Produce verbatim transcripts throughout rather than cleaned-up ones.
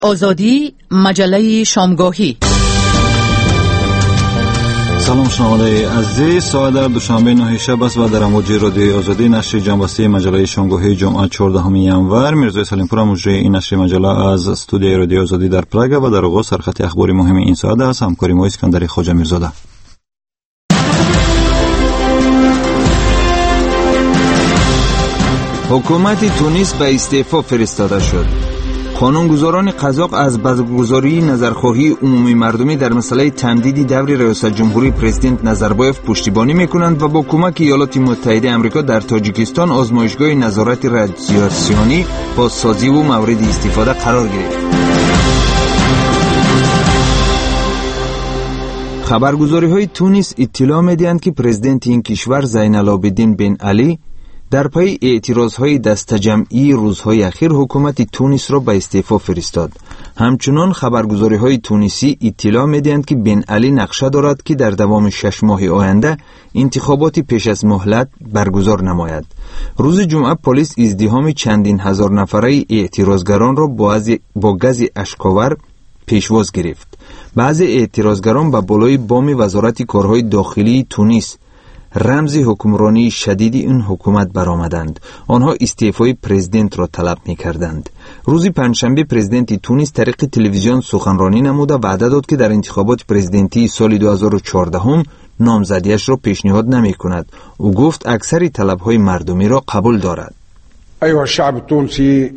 آزادی، مجله شامگاهی. سلام شنوندگان عزیز، ساعت در دوشنبه نه شب است و در امواج رادیوی آزادی نشر جنبسته مجله شامگاهی جمعه چهاردهم ینور. میرزا سلیمپور مجری این نشر مجله از استودیوی رادیو آزادی در پراگ و در آغاز سرخط اخباری مهم این ساعت است. همکاری ما اسکندر خواجه میرزاده. حکومت تونس به استعفا فرستاده شد. قانونگذاران قزاق از برگزاری نظرخواهی عمومی مردمی در مسئله تمدید دور ریاست جمهوری پرزیدنت نظربایف پشتیبانی میکنند و با کمک ایالات متحده آمریکا در تاجیکستان آزمایشگاه نظارت رادیاسیونی بازسازی و مورد استفاده قرار گرفت. خبرگزاری های تونس اطلاع میدهند که پرزیدنت این کشور زین العابدین بن علی در پی اعتراضهای دسته‌جمعی روزهای اخیر حکومت تونس را به استعفا فرستاد. همچنان خبرگزاری‌های تونسی اطلاع می‌دهند که بن علی نقشه دارد که در دوام شش ماه آینده انتخابات پیش از مهلت برگزار نماید. روز جمعه پلیس ازدحام چندین هزار نفره اعتراضگران را با گاز اشک‌آور پیشواز گرفت. بعضی اعتراضگران به بالای بام وزارت کارهای داخلی تونس رمز حکمرانی شدید این حکومت برآمدند. آنها استعفای پرزیدنت را طلب می‌کردند. روز پنجشنبه پرزیدنت تونس طریق تلویزیون سخنرانی نموده وعده داد که در انتخابات پرزیدنتی سال دو هزار و چهارده هم نامزدیش را پیشنهاد نمی‌کند. او گفت اکثر طلب‌های مردمی را قبول دارد. ایها الشعب التونسی،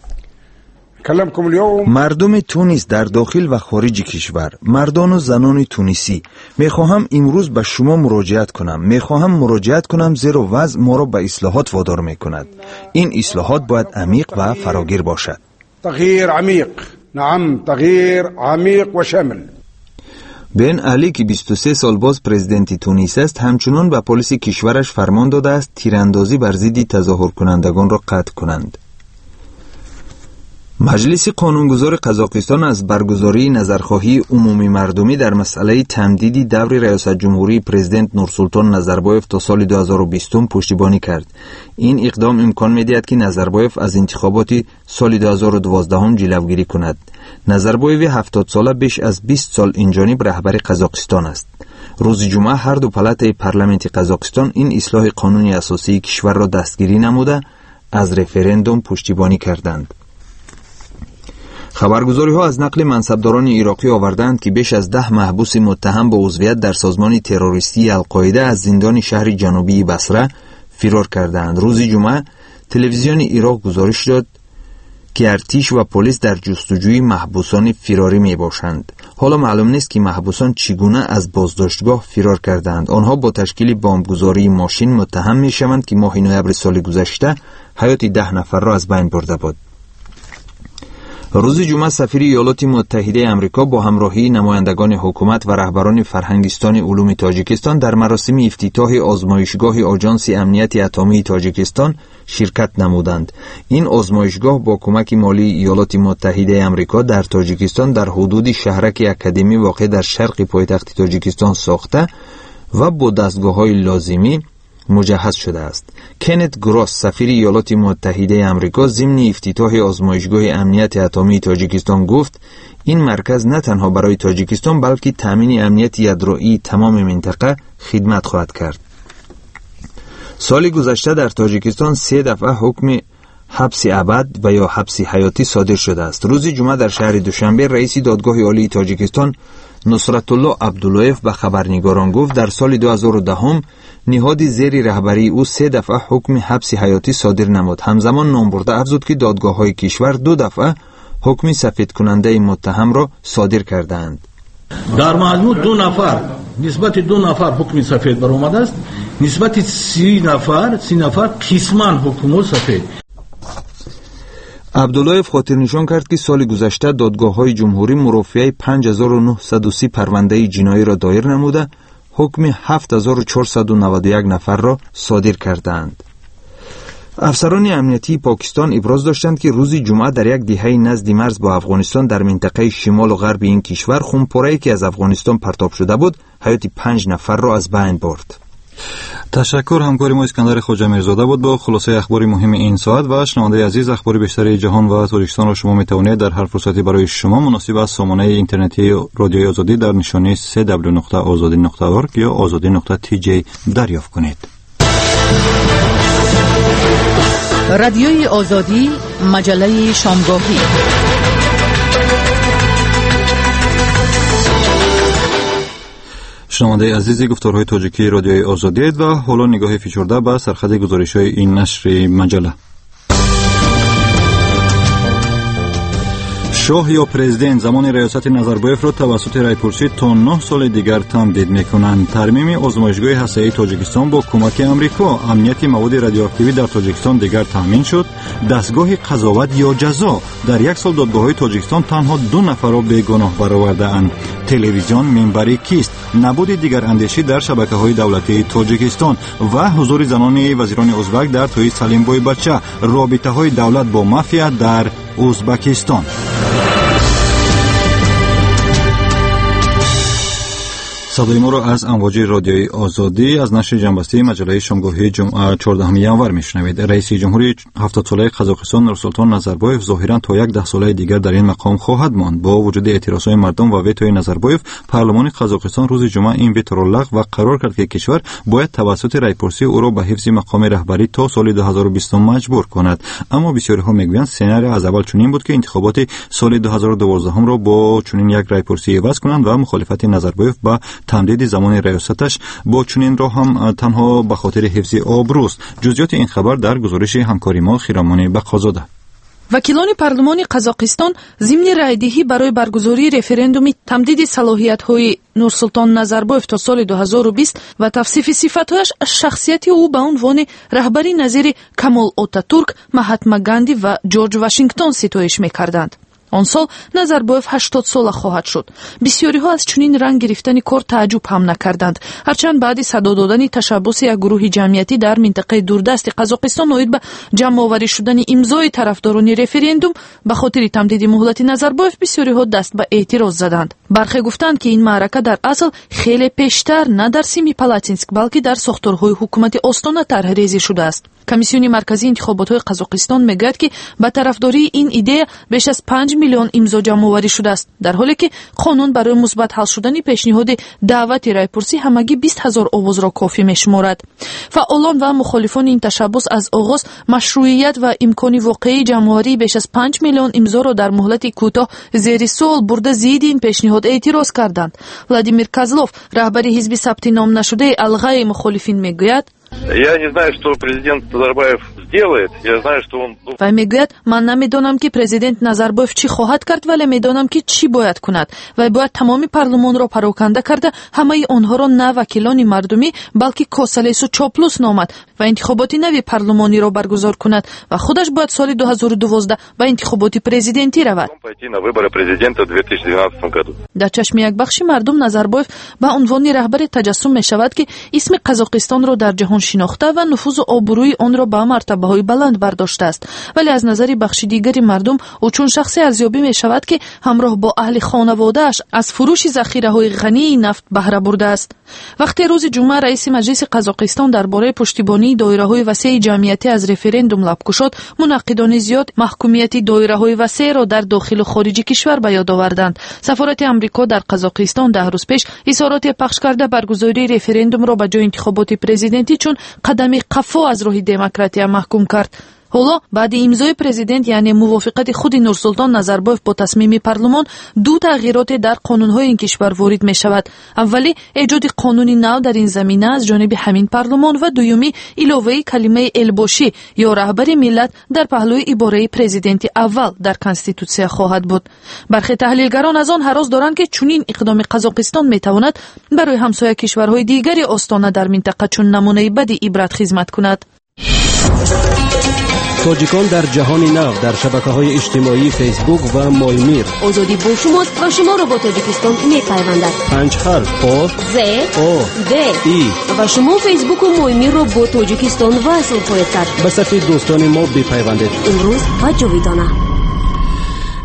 مردم تونس در داخل و خارج کشور، مردان و زنان تونسی، میخواهم امروز به شما مراجعت کنم. میخواهم مراجعت کنم زیرا وضع ما را به اصلاحات وادار میکند. این اصلاحات باید عمیق و فراگیر باشد. تغییر عمیق، نعم تغییر عمیق و شامل. بن علی که بیست و سه سال باز پرزیدنت تونس است، همچنان به پلیس کشورش فرمان داده است تیراندازی بر ضد تظاهر کنندگان را قطع کنند. مجلس قانونگذار قزاقستان از برگزاری نظرخواهی عمومی مردمی در مسئله تمدید دور ریاست جمهوری پرزیدنت نورسولطان نظربایف تا سال دو هزار و بیست پشتیبانی کرد. این اقدام امکان می‌دهد که نظربایف از انتخابات سال دو هزار و دوازده جلوگیری کند. نظربایف هفتاد ساله بیش از بیست سال اینجانب رهبر قزاقستان است. روز جمعه هر دو پلات پارلمانت قزاقستان این اصلاح قانونی اساسی کشور را دستگیری نموده از رفراندوم پشتیبانی کردند. خبرگزاری ها از نقل منصبداران عراقی آوردند که بیش از ده محبوس متهم با عضویت در سازمان تروریستی القاعده از زندان شهر جنوبی بصره فرار کردند. روز جمعه تلویزیون عراق گزارش داد که ارتش و پلیس در جستجوی محبوسان فراری می باشند. حالا معلوم نیست که محبوسان چگونه از بازداشتگاه فرار کردند. آنها با تشکیل بمبگذاری ماشین متهم می شوند که ماه نوامبر سال گذشته حیات ده نفر را از بین برده بود. روز جمعه سفیر ایالات متحده آمریکا با همراهی نمایندگان حکومت و رهبران فرهنگستان علوم تاجیکستان در مراسم افتتاح آزمایشگاه آژانس امنیت اتمی تاجیکستان شرکت نمودند. این آزمایشگاه با کمک مالی ایالات متحده آمریکا در تاجیکستان در حدود شهرک اکادمی واقع در شرق پایتخت تاجیکستان ساخته و با دستگاه‌های لازمی مجهز شده است. کنت گراس سفیر ایالات متحده آمریکا ضمن افتتاح آزمایشگاه امنیت اتمی تاجیکستان گفت این مرکز نه تنها برای تاجیکستان بلکه تامین امنیت یادرایی تمام منطقه خدمت خواهد کرد. سال گذشته در تاجیکستان سه دفعه حکم حبس ابد و یا حبس حیاتی صادر شده است. روز جمعه در شهر دوشنبه رئیس دادگاه عالی تاجیکستان نصرت الله عبداللهیف به خبرنگاران گفت در سال دو هزار و ده نهاد زیر رهبری او سه دفعه حکم حبس حیاتی صادر نمود. همزمان نامبرده افزود که دادگاه‌های کشور دو دفعه حکم سفید کننده متهم را صادر کردند. در مجموع دو نفر نسبت دو نفر حکم سفید برآمده است، نسبت سی نفر سی نفر قسماً حکم سفید. عبداللهیف خاطر نشان کرد که سال گذشته دادگاه‌های جمهوری مرافعه پنج هزار و نهصد و سی پرونده جنایی را دایر نموده حکم هفت هزار و چهارصد و نود و یک نفر را صادر کردند. افسران امنیتی پاکستان ابراز داشتند که روز جمعه در یک دهه نزد مرز با افغانستان در منطقه شمال و غرب این کشور خونپاره‌ای که از افغانستان پرتاب شده بود حیات پنج نفر را از بین برد. تشکر. همکاری ما اسکندر خواجه میرزاده بود با خلاصه اخبار مهم این ساعت. و شنونده عزیز، اخبار بیشتر جهان و تاجیکستان را شما میتوانید در هر فرصتی برای شما مناسب از سامانه اینترنتی رادیوی آزادی در نشانی سه دبلیو نقطه آزادی نقطه اورگ یا آزادی نقطه تی جی دریافت کنید. رادیوی آزادی، مجله شامگاهی. شنونده عزیزی، گفتارهای تاجیکی رادیوی آزادی و حالا نگاه فیچورده به سرخط گزارش‌های این نشر مجله. شاه یا پرزیدنت زمان ریاست نظربایف را توسط رایپورسی تا نه سال دیگر تمدید می‌کنند. ترمیم آزمایشگاه هسته‌ای تاجیکستان با کمک آمریکا. امنیت مواد رادیواکتیوی در تاجیکستان دیگر تامین شد. دستگاه قضاوت یا جزا. در یک سال دادگاه‌های تاجیکستان تنها دو نفر را بیگناه برآورده‌اند. تلویزیون منبری کیست؟ نبود دیگر اندیشی در شبکه‌های دولتی تاجیکستان و حضور زنان وزیران ازبک در توی سلیمبای بچه. رابطه‌های دولت با مافیا در ازبکستان. صدای ما را از امواج رادیوی آزادی از نشر جنبسته مجله شامگاهی جمعه چهاردهم ینور میشنوید. رئیس جمهوری هفتاد ساله قزاقستان نورسلطان نظربایف ظاهرا تا یک ده ساله دیگر در این مقام خواهد ماند. با وجود اعتراضهای مردم و ویتوی نظربایف، پارلمان قزاقستان روز جمعه این ویتو را لغو و قرار کرد که کشور باید توسط رایپورسی او را به حفظ مقام رهبری تا سال دو هزار و بیست مجبور کند. اما بسیاری‌ها میگویند سناریو از اول چنین بود که انتخابات سال دو هزار و دوازده را با چنین یک رایپورسی عوض کنند و مخالفت نظربایف با تمدید زمان ریاستش با چنین را هم تنها به خاطر حفظ آبروست. جزئیات این خبر در گزارش همکاری ما خیرمانی بقازاده. وکیلان پارلمانی قزاقستان ضمن رایدهی برای برگزاری رفراندومی تمدید صلاحیت‌های نورسلطان نظربایف تا سال دو هزار و بیست و توصیف صفات‌هایش از شخصیت او به عنوان رهبری نظیر کمال آتاتورک، مهاتما گاندی و جورج واشنگتن ستایش می‌کردند. آن سال نظربایف هشتاد ساله خواهد شد. بسیاری‌ها از چنین رنگ گرفتن کار تعجب هم نکردند. هرچند بعد صدا دادن تشبث یک گروه جمعیتی در منطقه دوردست قزاقستان اومید به جمع آوری شدن امضای طرفداران رفراندوم به خاطر تمدید مهلت نظربایف، بسیاری‌ها دست به اعتراض زدند. برخی گفتند که این معرکه در اصل خیلی پیشتر نه در سیمیپالاتینسک بلکه در ساختارهای حکومت استان طرح‌ریزی شده است. کمیسیون مرکزی انتخابات‌های قزاقستان میگوید که به طرفداری این ایده بیش از پنج میلیون امضا جمع آوری شده است، در حالی که قانون برای مثبت حل شدن پیشنهاد دعوت رایپورسی همگی بیست هزار آواز را کافی میشمارد. فعالان و مخالفان این تشبث از آغاز مشروعیت و امکان واقعی جمع آوری بیش از پنج میلیون امضا را در مهلت کوتاه زیر سوال برده ضد این پیشنهاد اعتراض کردند. ولادیمیر کازلوف، رهبر حزب ثبت نام نشده الغای مخالفین، میگوید: Я не знаю, что президент Назарбаев сделает. Я знаю, что он... و میگوید من نمیدانم که پرزیدنت نظربایف چی خواهد کرد، ولی میدانم که چی باید کند و باید تمامی پارلمان را پراکنده کرده همه آنها را نه وکیلان مردمی بلکه کاسلیس و چاپلوس نامد و انتخابات نوی پارلمانی را برگزار کند و خودش باید سال دو هزار و دوازده به انتخابات پرزیدنتی رود. در چشم یک بخش مردم نظربایف به عنوان رهبر تجسم می شود که اسم قزاقستان را در جهان شناخته و نفوذ و آبروی آن را به مرتبه های بلند برداشته است، ولی از نظر بخش دیگری مردم او چون شخصی ارزیابی می شود که همراه با اهل خانواده اش از فروش ذخیره های غنی نفت بهره برده است. وقتی روز جمعه رئیس مجلس قزاقستان درباره پشتیبانی دایره های وسیع جمعیتی از رفراندوم لب گشود، منعقدان زیاد محکومیت دایره های وسیع را در داخل و خارج کشور به یاد آوردند. سفارت آمریکا در قزاقستان ده روز پیش اظهارات پخش کرده برگزاری رفراندوم را به جای انتخابات پرزیدنتی چون قدمی قفا از راه دموکراسی محکوم کرد. حالا بعد امضای پرزیدنت یعنی موافقت خود نورسلطان نظربایف با تصمیم پارلمان، دو تغییرات در قانون‌های این کشور وارد می‌شود. اولی ایجاد قانونی نو در این زمینه از جانب همین پارلمان و دومی علاوه کلمه الباشی یا رهبر ملت در پهلوی عباره پرزیدنت اول در کانستیتوسیا خواهد بود. برخی تحلیلگران از آن هراس دارند که چنین اقدام قزاقستان می‌تواند برای همسایه کشورهای دیگری آستانه در منطقه چون نمونه بدی عبرت خدمت کند. تاجیکان در جهان نو در شبکه‌های اجتماعی فیسبوک و مایمیر. آزادی با شماست و شما را با تاجیکستان می‌پیوندد. پنج حرف آ ز او د ای و شما فیسبوک و مایمیر را با تاجیکستان وصل خواهید کرد. به صفحه دوستان ما بپیوندید. امروز و جاویدانه.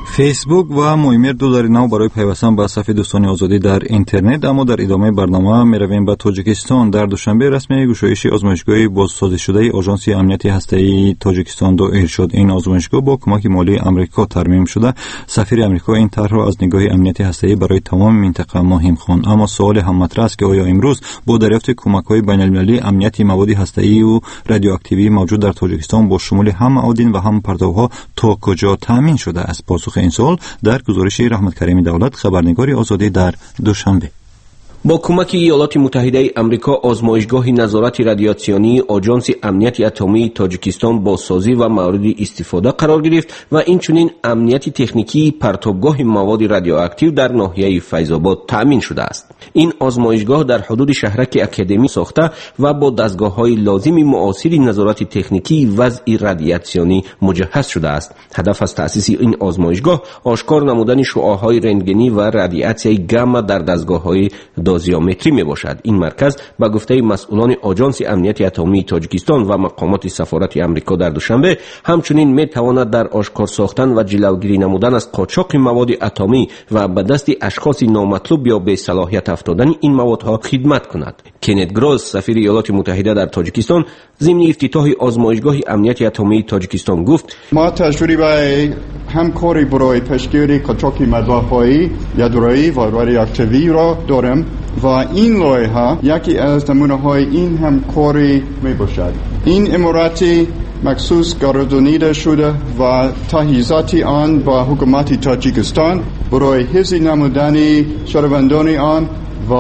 فیسبوک و مویمر دو در نو برای پیوستن به صفحه دوستان آزادی در اینترنت. اما در ادامه برنامه میرویم به تاجیکستان. در دوشنبه رسمی گشایش آزمایشگاه بازسازی شده آژانس امنیتی هسته‌ای تاجیکستان دایر شد. این آزمایشگاه با کمک مالی آمریکا ترمیم شده. سفیر آمریکا این طرح را از نگاه امنیتی هسته‌ای برای تمام منطقه مهم خواند. اما سوال هم مطرح است که آیا امروز با دریافت کمک‌های بین‌المللی امنیتی مواد هسته‌ای و رادیواکتیوی موجود در تاجیکستان با شمول هم معادن و هم پرتوها تا کجا تامین شده است؟ پاسخ این سوال در گزارش رحمت کریمی دولت، خبرنگار آزادی در دوشنبه. با کمک ایالات متحده آمریکا آزمایشگاه نظارت رادیاسیونی آژانس امنیت اتمی تاجیکستان بازسازی و مورد استفاده قرار گرفت و اینچنین امنیت تکنیکی پرتابگاه مواد رادیواکتیو در ناحیه فیض‌آباد تأمین شده است. این آزمایشگاه در حدود شهرک اکادمی ساخته و با دستگاه‌های لازم معاصر نظارت تکنیکی وضع رادیاسیونی مجهز شده است. هدف از تأسیس این آزمایشگاه آشکار نمودن شعاع‌های رنتگنی و رادیاسیون گاما در دستگاه‌های دازیومتری می باشد. این مرکز به گفته مسئولان آژانس امنیت اتمی تاجیکستان و مقامات سفارت آمریکا در دوشنبه همچنین می تواند در آشکار ساختن و جلوگیری نمودن از قاچاق مواد اتمی و به دست اشخاص نامطلوب یا به صلاحیت افتادن این موادها خدمت کند. کنت گروز، سفیر ایالات متحده در تاجیکستان، ضمن افتتاح آزمایشگاه امنیت اتمی تاجیکستان گفت: ما تجربه همکاری برای پیشگیری قاچاق ماده‌های یادرایی و رادیواکتیوی را داریم و این لایحه یکی از نمونه‌های این همکاری میباشد. این اماراتی مخصوص گردانیده شده و تجهیزات آن با حکومت تاجیکستان برای حفظ نمودن شهروندان آن و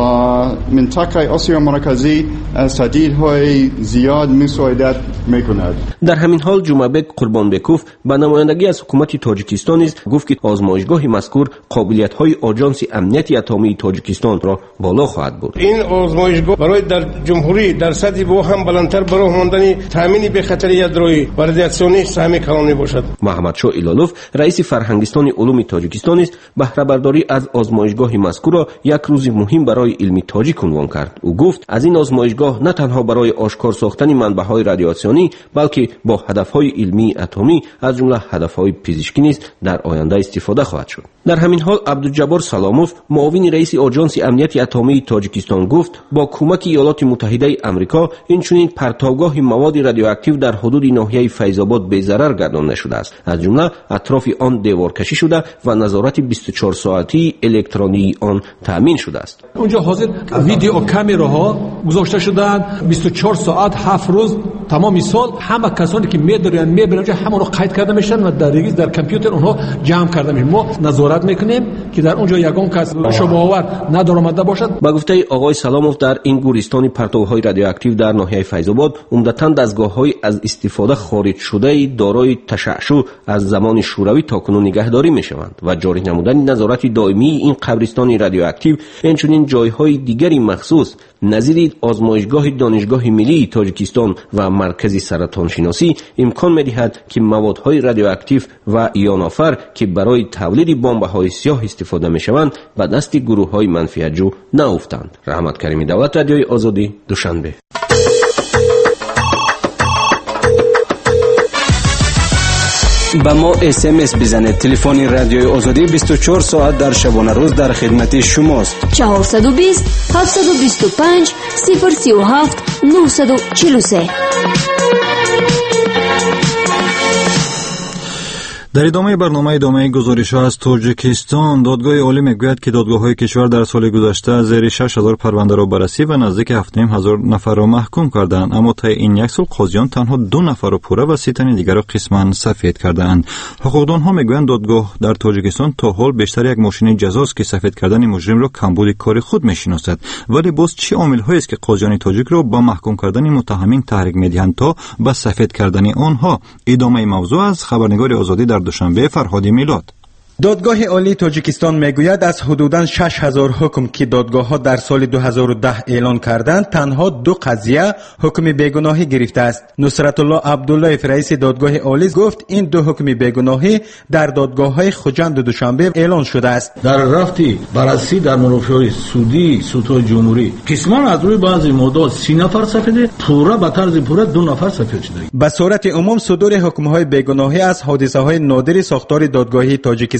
منطقه آسیا مرکزی از تهدیدهای زیاد مساعدت میکند. در همین حال جمعه قربانبکوف به نمایندگی از حکومت تاجیکستان نیز گفت که آزمایشگاه مذکور قابلیت‌های آژانس امنیت اتمی تاجیکستان را بالا خواهد برد. این آزمایشگاه برای در جمهوری در سطح با هم بلندتر برای ماندن تامین به خطر یادرایی و رادیاسیونی سهم کلان باشد. محمد شاه ایلالوف، رئیس فرهنگستان علوم تاجیکستان است، بهره برداری از آزمایشگاه مذکور را یک روز مهم برای علم تاجیک عنوان کرد. او گفت از این آزمایشگاه نه تنها برای آشکار ساختن منبع‌های رادیاسیونی بلکه با هدف‌های علمی اتمی از جمله هدف‌های پزشکی نیز در آینده استفاده خواهد شد. در همین حال عبدالجبار سلاموف، معاون رئیس آژانس امنیت اتمی تاجیکستان گفت با کمک ایالات متحده آمریکا اینچنین پرتابگاه مواد رادیواکتیو در حدود ناحیه فیض‌آباد به ضرر گردانده شده است. از جمله اطراف آن دیوار کشی شده و نظارت بیست و چهار ساعتی الکترونی آن تامین شده است. اونجا حاضر ویدیو کامراها گذاشته شدند بیست و چهار ساعت هفت روز تمام سال همه کسانی که می‌دارن می‌برن اونجا همون رو قید کرده میشن و در ریگز در کامپیوتر اونها جمع کرده میشن. ما نظارت میکنیم که در اونجا یگان کس شبهه آور ندارآمده باشد. با گفته آقای سلاموف در این گورستان پرتوهای رادیواکتیو در ناحیه فیض‌آباد عمدتاً دستگاه‌های از استفاده خارج شده دارای تشعشع از زمان شوروی تاکنون نگهداری میشوند و جاری نمودن نظارت دائمی این قبرستان رادیواکتیو همچنین جایهای دیگری مخصوص نظیر آزمایشگاه دانشگاه ملی تاجیکستان و مرکز سرطان شناسی امکان می‌دهد که موادهای رادیواکتیو و ایان‌آفر که برای تولید بمب‌های سیاه استفاده می‌شوند به دست گروه‌های منفعت‌جو نیفتند. رحمت کریمی دولت، رادیوی آزادی، دوشنبه. با ما اس ام اس بزنید. تلفن رادیوی آزادی بیست و چهار ساعت در شبانه روز در خدمت شماست. چهارصد و بیست هفتصد و بیست و پنج صفر سی و هفت نهصد و چهل و سه. در ادامه برنامه ادامه گزارش ها از تاجیکستان، دادگاه عالی میگوید که دادگاه های کشور در سال گذشته زیر شش هزار پرونده را بررسی و نزدیک هفت و نیم هزار نفر را محکوم کردند، اما تا این یک سال قاضیان تنها دو نفر را پوره و سی تن دیگر را قسما سفید کردند. حقوقدان ها میگویند دادگاه در تاجیکستان تا حال بیشتر یک ماشین جزاست که سفید کردن مجرم را کمبود کار خود میشناسد، ولی باز چه عامل هایی است که قاضیان تاجیک را با محکوم کردن متهمین تحریک میدهند تا به سفید کردن آنها؟ ادامه موضوع از خبرنگار آزادی در دوشنبه، فرهادی میلاد. دادگاه عالی تاجیکستان میگوید از حدوداً شش هزار حکم که دادگاه‌ها در سال دو هزار و ده اعلان کردند تنها دو قضیه حکم بیگناهی گرفته است. نصرت الله عبدالله رئیس دادگاه عالی گفت این دو حکم بیگناهی در دادگاه‌های خجند دوشنبه اعلان شده است. در رفتی بررسی در منافع سودی سودهای جمهوری قسمان از روی بعضی موضوعات سی نفر سفید پورا به طرز پورا دو نفر سفید شده. به صورت عموم صدور حکم‌های بیگناهی از حادثه‌های نادر ساختار دادگاهی تاجیکستان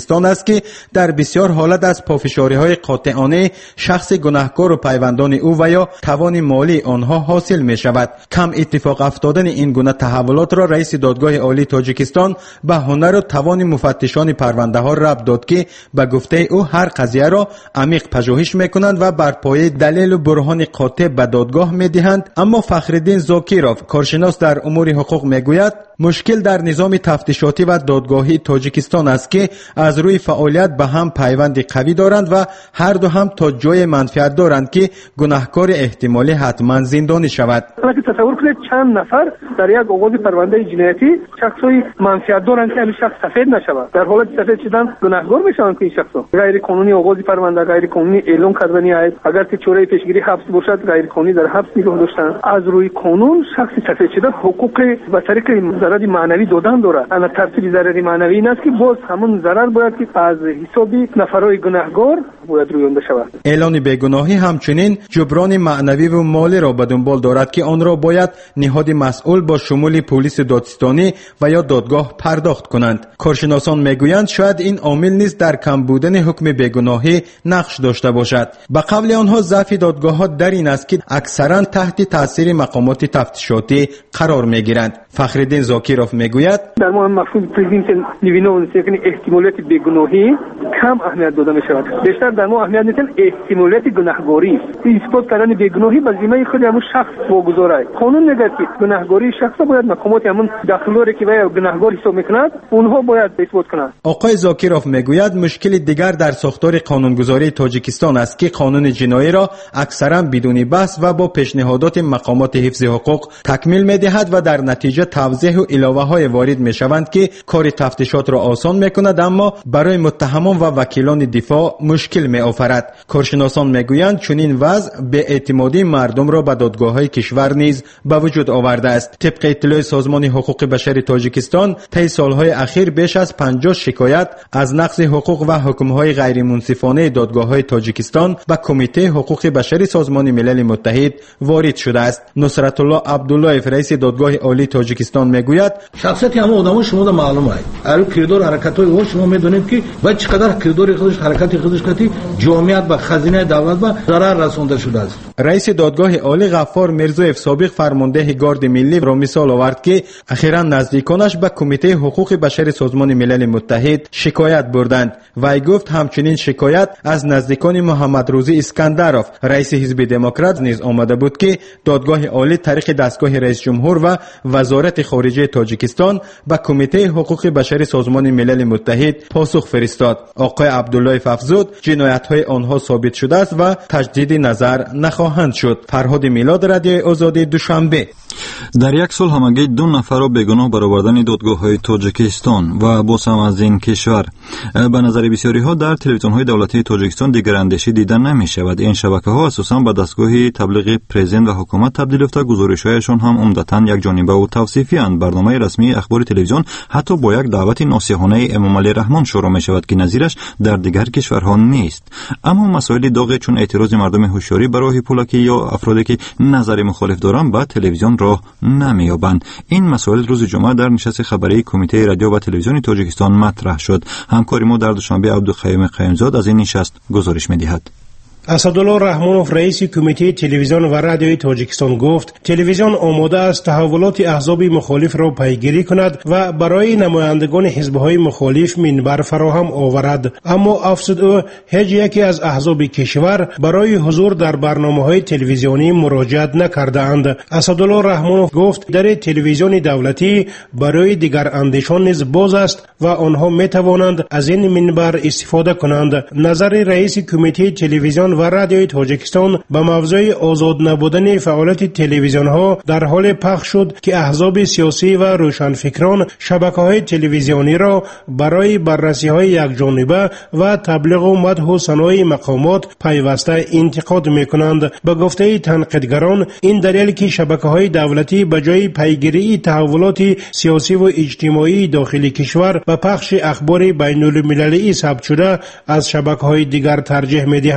تاجیکستان است که در بسیار حالت از پافشاری‌های قاطعانه شخص گناهکار و پیوندان او و یا توان مالی آنها حاصل می‌شود. کم اتفاق افتادن این گونه تحولات را رئیس دادگاه عالی تاجیکستان به هنر و توان مفتشان پرونده ها ربط داد که به گفته او هر قضیه را عمیق پژوهش می‌کنند و بر پایه دلیل و برهان قاطع به دادگاه می‌دهند. اما فخرالدین زاکیروف کارشناس در امور حقوق میگوید مشکل در نظام تفتیشاتی و دادگاهی تاجیکستان است که از روی فعالیت به هم پیوند قوی دارند و هر دو هم تا جای منفعت دارند که گناهکار احتمالی حتما زندانی شود. اگه تصور کنید چند نفر در یک آغاز پرونده جنایتی شخصی منفعت دارند که این شخص سفید نشود، در حالت سفید شدن گناهکار میشوند که این شخص غیر قانونی آغاز پرونده، غیر قانونی اعلام کردنی است، اگر که چوره پیشگیری حبس باشد غیر قانونی در حبس نگاه داشتن. از روی قانون شخص سفید شده حقوق به طریق ضرر معنوی دادن داره. انا ترتیب ضرر معنوی این است که باز همون ضرر باید که از حساب نفرای گناهکار باید رویانده شود. اعلان بیگناهی همچنین جبران معنوی و مالی را به دنبال دارد که آن را باید نهاد مسئول با شمول پلیس دادستانی و یا دادگاه پرداخت کنند. کارشناسان میگویند شاید این عامل نیز در کم بودن حکم بیگناهی نقش داشته باشد. به قول آنها ضعف دادگاه‌ها در این است که اکثرا تحت تاثیر مقامات تفتیشاتی قرار میگیرند. فخرالدین زاکیروف میگوید در ما مفهوم پرزیدنت نوینو یعنی احتمالات بیگناهی کم اهمیت داده می شود. بیشتر در ما اهمیت میدن احتمالات گناهکاری است. اثبات کردن بیگناهی به ذمه خود همون شخص واگذار است. قانون میگه که گناهکاری شخص باید مقامات همون داخلوری که وی گناهکار حساب میکنند اونها باید اثبات کنند. آقای زاکیروف میگوید مشکل دیگر در ساختار قانونگذاری تاجیکستان است که قانون جنایی را اکثرا بدون بحث و با پیشنهادات مقامات حفظ حقوق تکمیل میدهد و در نتیجه توضیح و علاوه های وارد می شوند که کار تفتیشات را آسان می کند اما برای متهمان و وکیلان دفاع مشکل می آفرد. کارشناسان می گویند چنین وضع به اعتمادی مردم را به دادگاه های کشور نیز به وجود آورده است. طبق اطلاع سازمان حقوق بشر تاجیکستان طی سالهای اخیر بیش از پنجاه شکایت از نقض حقوق و حکم‌های غیر منصفانه دادگاه‌های تاجیکستان به کمیته حقوق بشر سازمان ملل متحد وارد شده است. نصرت الله عبدالله رئیس دادگاه عالی تاجیکستان میگوید شخصیت همه آدما شما در معلوم است. هر کردار حرکت‌های او شما میدونید که و چقدر کردار خودش حرکت خودش کردی جامعیت و خزینه دولت و ضرر رسونده شده است. رئیس دادگاه عالی غفار میرزویف سابق فرمانده گارد ملی را مثال آورد که اخیراً نزدیکانش به کمیته حقوق بشر سازمان ملل متحد شکایت بردند. وی گفت همچنین شکایت از نزدیکان محمد روزی اسکندروف رئیس حزب دموکرات نیز آمده بود که دادگاه عالی طریق دستگاه رئیس جمهور و وزارت خارجه تاجیکستان به کمیته حقوق بشر سازمان ملل متحد پاسخ فرستاد. آقای عبدالله افزود جنایت‌های آنها ثابت شده است و تجدید نظر نخواهند شد. فرهاد میلاد، رادیوی آزادی، دوشنبه. در یک سال همگی دو نفر را بیگناه برآوردن دادگاه‌های تاجیکستان و باز هم از این کشور. به نظر بسیاری‌ها در تلویزیون‌های دولتی تاجیکستان دیگر اندیشه دیدن نمی‌شود. این شبکه‌ها اساساً به دستگاه تبلیغ پرزیدنت و حکومت تبدیل یافته، گزارش‌هایشان هم عمدتاً یک جانبه و توصیفی اند. برنامه رسمی اخبار تلویزیون حتی با یک دعوت ناصحانه امام علی رحمان شروع می‌شود که نظیرش در دیگر کشورها نیست. اما مسائل داغ چون اعتراض مردم هوشیاری برای پولاکی یا افرادی که نظر مخالف دارند به تلویزیون راه نمی‌یابند. این مسائل روز جمعه در نشست خبری کمیته رادیو و تلویزیون تاجیکستان مطرح شد. همکار ما در دوشنبه عبدالقیوم قیومزاد از این نشست گزارش می‌دهد. اسدالله رحمانوف رئیس کمیته تلویزیون و رادیوی تاجیکستان گفت تلویزیون آماده است تحولات احزاب مخالف را پیگیری کند و برای نمایندگان حزب‌های مخالف منبر فراهم آورد. اما افزود او هیچ یکی از احزاب کشور برای حضور در برنامه‌های تلویزیونی مراجعت نکرده‌اند. اسدالله رحمانوف گفت در تلویزیون دولتی برای دیگر اندیشان نیز باز است و آنها می‌توانند از این منبر استفاده کنند. نظر رئیس کمیته تلویزیون و رادیوی تاجیکستان به موضوع آزاد نبودن فعالیت تلویزیون ها در حال پخش شد که احزاب سیاسی و روشنفکران شبکه‌های تلویزیونی را برای بررسی های یکجانبه و تبلیغ و مدح و ثنای مقامات پیوسته انتقاد می‌کنند. به گفته تنقیدگران این دلیل که شبکه‌های دولتی به جای پیگیری تحولات سیاسی و اجتماعی داخل کشور به پخش اخبار بین‌المللی ثبت شده از شبکه‌های دیگر ترجیح می‌دهند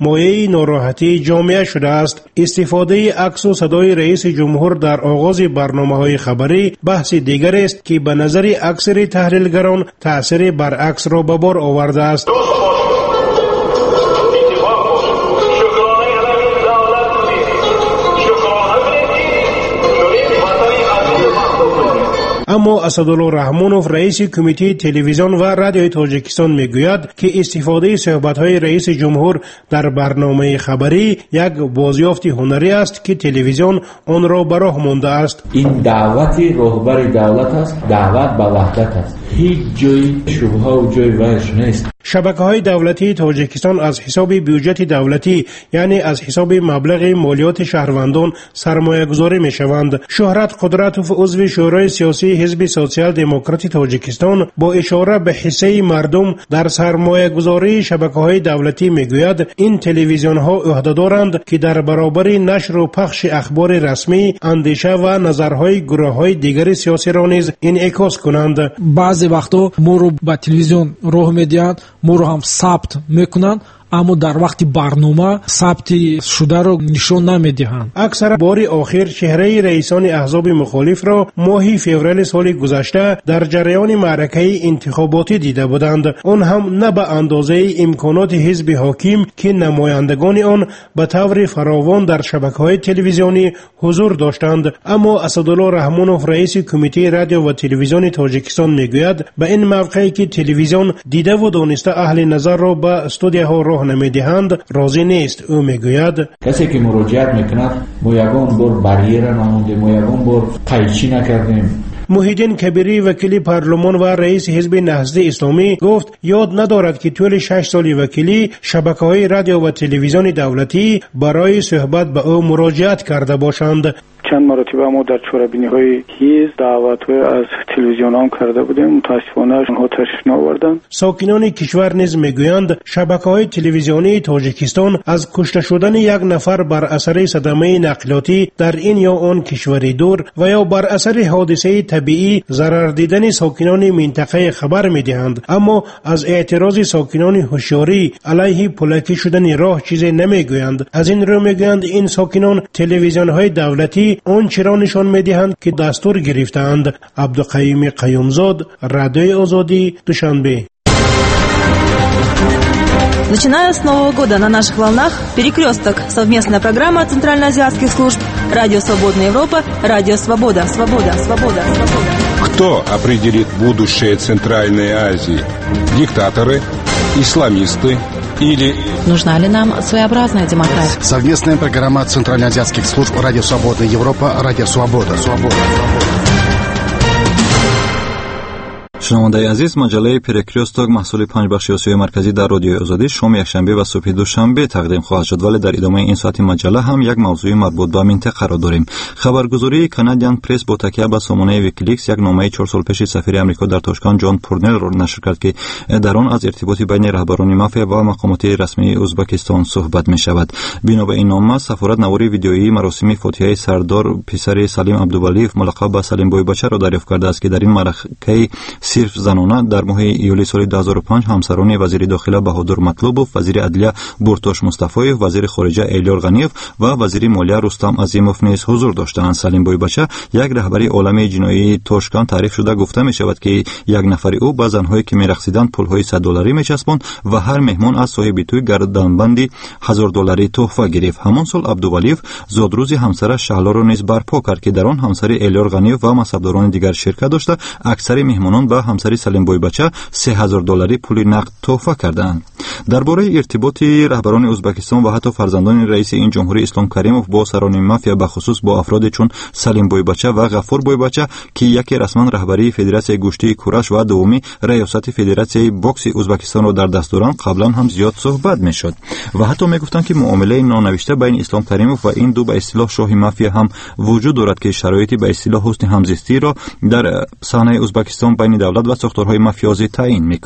مایه ناراحتی جامعه شده است. استفاده عکس و صدای رئیس جمهور در آغاز برنامه‌های خبری بحث دیگر است که به نظر اکثر تحلیلگران تأثیر برعکس را به بار آورده است. اما اسدالله رحمونوف رئیس کمیته تلویزیون و رادیوی تاجیکستان میگوید که استفاده صحبت‌های رئیس جمهور در برنامه خبری یک بازیافت هنری است که تلویزیون آن را به راه مانده است. این دعوت رهبر دولت است، دعوت به وحدت است. هیچ جای شبهه و جای وحش نیست. شبکه‌های دولتی تاجیکستان از حساب بودجه دولتی یعنی از حساب مبلغ مالیات شهروندان سرمایه‌گذاری می‌شوند. شهرت قدرتوف عضو شورای سیاسی حزب سوسیال دموکراتی تاجیکستان با اشاره به حصه مردم در سرمایه‌گذاری شبکه‌های دولتی میگوید این تلویزیون‌ها عهده دارند که در برابر نشر و پخش اخبار رسمی اندیشه و نظرهای گروه‌های دیگر سیاسی را نیز انعکاس کنند. بعضی وقتا ما رو به تلویزیون راه میدهند، ما رو هم ثبت میکنند، اما در وقت برنامه ثبت شده رو نشان نمیدهند. اکثر بار آخر چهره رئیسان احزاب مخالف را ماه فوریه سال گذشته در جریان معرکه انتخاباتی دیده بودند. آن هم نه به اندازه امکانات حزب حاکم که نمایندگان آن به طور فراوان در شبکه‌های تلویزیونی حضور داشتند. اما اسدالله رحمونوف رئیس کمیته رادیو و تلویزیون تاجیکستان میگوید به این موقعی که تلویزیون دیده و دانسته اهل نظر را به استودیوها راه نمیدهند راضی نیست. او میگوید کسی که مراجعت میکند ما یگان بار بریره نموندیم، ما یگان بار قیچی نکردیم. محیدین کبیری وکیل پارلمان و رئیس حزب نهضت اسلامی گفت یاد ندارد که طول شش سال وکیلی شبکه‌های رادیو و تلویزیون دولتی برای صحبت به او مراجعت کرده باشند. چند مرتبه ما در چهاربینی‌های حزب دعوت از تلویزیون هم کرده بودیم، متاسفانه آنها تشریف نآوردند. ساکنان کشور نیز میگویند شبکه‌های تلویزیونی تاجیکستان از کشته شدن یک نفر بر اثر صدمه نقلیاتی در این یا آن کشوری دور و یا بر اثر حادثه طبیعی ضرر دیدن ساکنان منطقه خبر میدهند، اما از اعتراض ساکنان هوشیاری علیه پلکی شدن راه چیزی نمیگویند. از این رو میگویند این ساکنان تلویزیون‌های دولتی اون چرا نشان میدهند که دستور گرفتند. عبدالقیوم قیومزاد، رادیوی آزادی، دوشنبه. Начиная с Нового года на наших волнах «Перекресток» – совместная программа центральноазиатских служб «Радио Свободная Европа», «Радио Свобода», «Свобода», «Свобода», «Свобода». Кто определит будущее Центральной Азии? Диктаторы, исламисты или... Нужна ли нам своеобразная демократия? Совместная программа центральноазиатских служб «Радио Свободная Европа», «Радио Свобода», «Свобода», «Свобода». شنونده‌های عزیز، مجله پرکریوستوک محصول پنج بخش آسیای مرکزی در رادیوی آزادی شام یکشنبه و صبح دوشنبه تقدیم خواهد شد، ولی در ادامه این ساعت مجله هم یک موضوع مربوط به منطقه را داریم. خبرگزاری کانادین پرس با تکیه به سامانه ویکیلیکس یک نامه چهار سال پیش سفیر آمریکا در تاشکند جان پورنل را نشر کرد که در آن از ارتباط بین رهبران مافیا و مقامات رسمی ازبکستان صحبت می شود. بنا به این نامه سفارت نواری ویدیویی مراسم فاتحه سردار پسر سلیم عبدالولیف ملقب به سلیم بوی بچه را دریافت کرده است که در این معرکه صرف زنانه در ماه ایولی سال دو هزار و پنج همسران وزیر داخله بهادر مطلوبوف، وزیر عدلیه بورتوش مصطفایف، وزیر خارجه ایلیار غنیف و وزیر مالیه رستم عظیموف نیز حضور داشتند. سلیم بوی بچه یک رهبر عالم جنایی تاشکند تعریف شده گفته می شود که یک نفر او به زنهایی که می‌رقصیدند پولهای صد دلاری می‌چسباند و هر مهمان از صاحب توی گردنبندی هزار دلاری تحفه گرفت. همان سال عبدالولیف زادروز همسرش شهلا را نیز برپا کرد که در آن همسر ایلیار غنیف و مصبداران دیگر شرکت داشته. اکثر مهمانان به همسر سلیم بوی بچه سه هزار دلاری پول نقد تحفه کردند. درباره ارتباط رهبران ازبکستان و حتی فرزندان رئیس این جمهوری اسلام کریموف با سران مافیا به خصوص با افراد چون سلیم بوی بچه و غفور بوی بچه که یکی رسما رهبری فدراسیون گوشتی کورش و دومی ریاست فدراسیون بوکس ازبکستان را در دست دارند قبلا هم زیاد صحبت میشد و حتی میگفتند که معامله نانوشته بین اسلام کریموف و این دو به اصطلاح شاه مافیا هم وجود دارد که شرایطی به اصطلاح حسن همزیستی را در صحنه ازبکستان بین دولت و ساختارهای مافیازی تعیین میکند.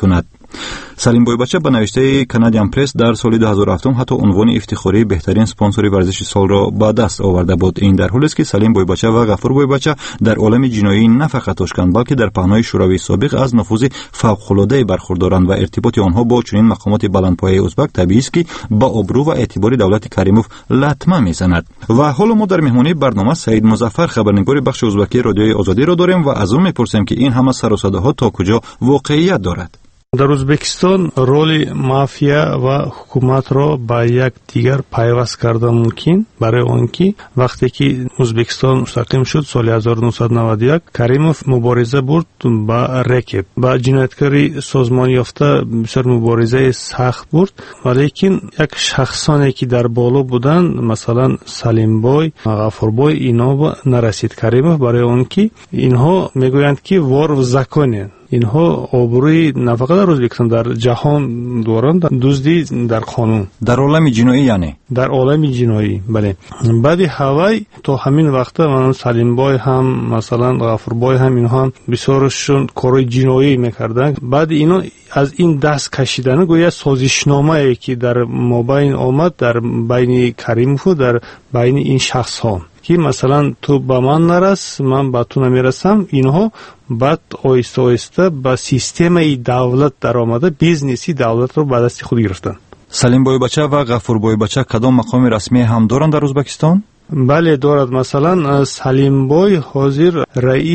سلیم بویبچه به نوشته کانادین پرس در سال دو هزار و هفت حتی عنوان افتخاری بهترین اسپانسر ورزش سال را به دست آورده بود. این در حالی است که سلیم بویبچه و غفور بویبچه در عالم جنایی نه فقط اشکند بلکه در پهنای شوروی سابق از نفوذ فوق‌العاده برخوردارند و ارتباط آنها با چنین مقامات بلندپایه ازبک طبیعی است که با آبرو و اعتبار دولت کریموف لطمه میزند. و حالا ما در مهمانی برنامه سعید مظفر خبرنگار بخش ازبکی رادیوی آزادی را داریم و از اون میپرسیم که این همه سر و صداها تا کجا واقعیت دارد. در ازبکستان رول مافیا و حکومت را با یک دیگر پیوست کرده ممکن برای آنکه وقتی که ازبکستان مستقیم شد سال هزار و نهصد و نود و یک کریموف مبارزه برد با رکب با جنایتکاری سازمان یافته بسیار مبارزه سخت برد ولیکن یک شخصانی که در بالا بودند مثلا سلیم بای غفور بای اینا نرسید کریموف برای آنکه اینها میگویند که وار و زکانه اینها آبروی نه فقط در ازبکستان در جهان دارند دزدی در قانون در عالم جنایی یعنی در عالم جنایی بله بعد هوای تا همین وقت من سلیم بای هم مثلا غفور بای هم اینها هم بسیارشون کارهای جنایی میکردن بعد اینا از این دست کشیدن گویا سازشنامه ای که در مابین آمد در بین کریموف و در بین این شخص ها که مثلا تو به من نرس من به تو نمیرسم اینها بعد آیسته آیسته با سیستم دولت در آمده بیزنسی دولت رو به دست خود گرفتن. سلیم بویبچه و غفور بویبچه کدام مقام رسمی هم دارند در ازبکستان؟ بله دارد. مثلا سلیم بوی حاضر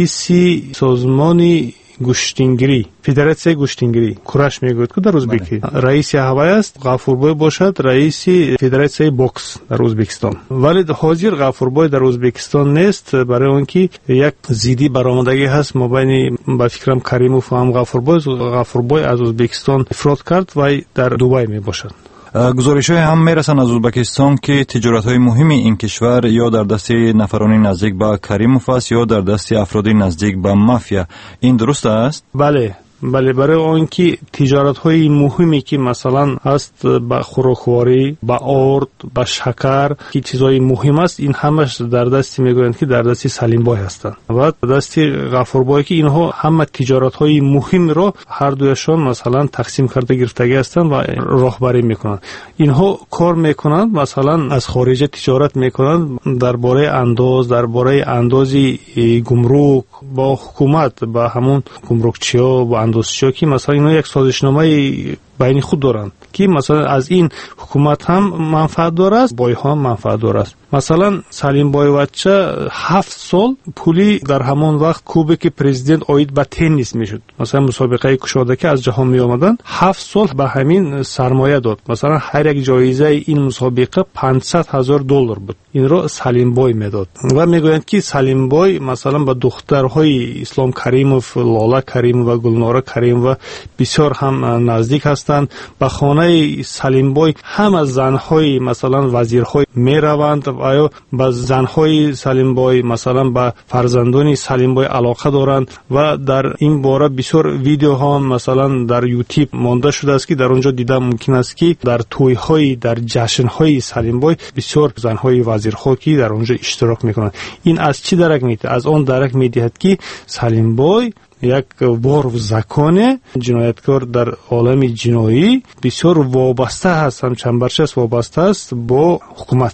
رئیسی سازمانی گوشتینگری فدراسیون گوشتینگری کورش میگوید که در ازبکی رئیس هوای است غفور بای باشد رئیس فدراسیون بوکس در ازبکستان ولی حاضر غفور بای در ازبکستان نیست برای آنکه یک زیدی برآمدگی هست مابین با فکرم کریموف و هم غفور بای غفور بای از ازبکستان افراد کرد و در دبی می باشد. گزارش‌های هم میرسن از ازبکستان که تجارت‌های مهمی این کشور یا در دست نفرانی نزدیک به کریموف است یا در دست افرادی نزدیک به مافیا. این درست است؟ بله بله برای آنکه تجارت های مهمی که مثلا هست با خوراکواری با آرد با شکر که چیزای مهم است این همش در دستی میگویند که در دستی سلیم بای هستند و دستی غفور بای که اینها همه تجارت های مهم را هر دویشان مثلا تقسیم کرده گرفتگی هستند و راهبری میکنند. اینها کار میکنند مثلا از خارج تجارت میکنند درباره انداز درباره اندازی گمرک با حکومت با همون گمرکچی‌ها با اندازچی‌ها که مثلا اینا یک سازشنامه بین خود دارند که مثلا از این حکومت هم منفعت دارد بای ها منفعت دارد. مثلا سلیم بویبچه هفت سال پولی در همان وقت کوبک پرزیدنت آید به تنیس میشد مثلا مسابقه کشاده که از جهان می آمدند هفت سال به همین سرمایه داد مثلا هر یک جایزه این مسابقه پانصد هزار دلار بود این را سلیم بای میداد و میگویند که سلیم بای مثلا با دخترهای اسلام کریموف لاله کریم و گلناره کریم و بسیار هم نزدیک هستند. به خانه سلیم بای هم از زنهای مثلا وزیرهای میروند و یا با زنهای سلیم بای مثلا با فرزندان سلیم بای علاقه دارند و در این باره بسیار ویدیو ها مثلا در یوتیوب مانده شده است که در اونجا دیدن ممکن است که در توی های در جشن های سلیم بای بسیار زنهای وزیرها که در اونجا اشتراک میکنند. این از چی درک میده؟ از اون درک میدهد که سلیم بای یک بار زکانه جنایتکار در عالم جنایی بسیار وابسته هست هم چنبرچس وابسته است با حکومت.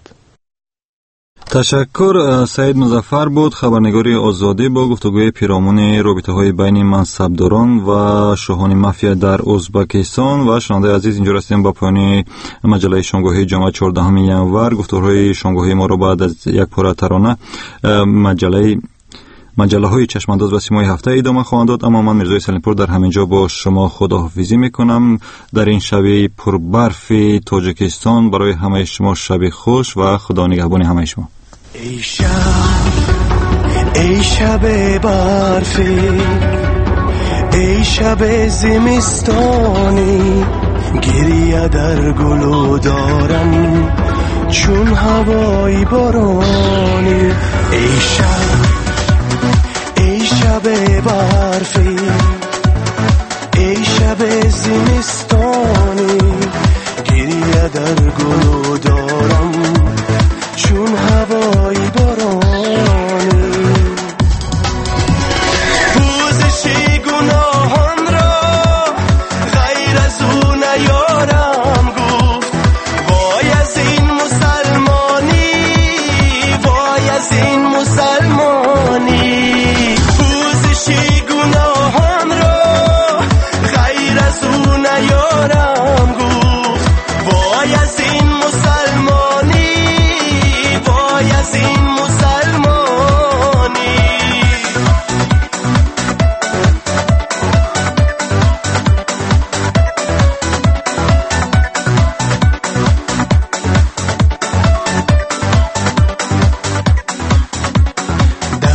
تشکر. سعید مظفر بود خبرنگاری آزادی با گفتگوی پیرامون رابطه‌های بین منصبداران و شاهان مافیا در ازبکستان. و شنونده عزیز اینجا رسیدیم با پایان مجله شامگاهی جمعه چهاردهم ینور. گفتگوهای شامگاهی ما رو بعد از یک پاره ترانه مجله مجله های چشمانداز و سیمای هفته ادامه خواهند داد. اما من میرزای سلیمپور در همینجا با شما خداحافظی میکنم. در این شب پربرف تاجیکستان برای همه شما شب خوش و خدا نگهبان همه شما. ای شب ای شب برفی ای شب زمستانی گریه در گلو دارم چون هوای بارانی. ای شب شب برفی ای شب زمستانی گریه در گلو دارم چون هوای بارانی. پوزش گناهان را غیر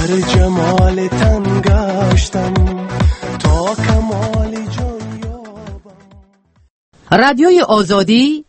در جمال تن گشتم تا کمال جان یابم. رادیوی آزادی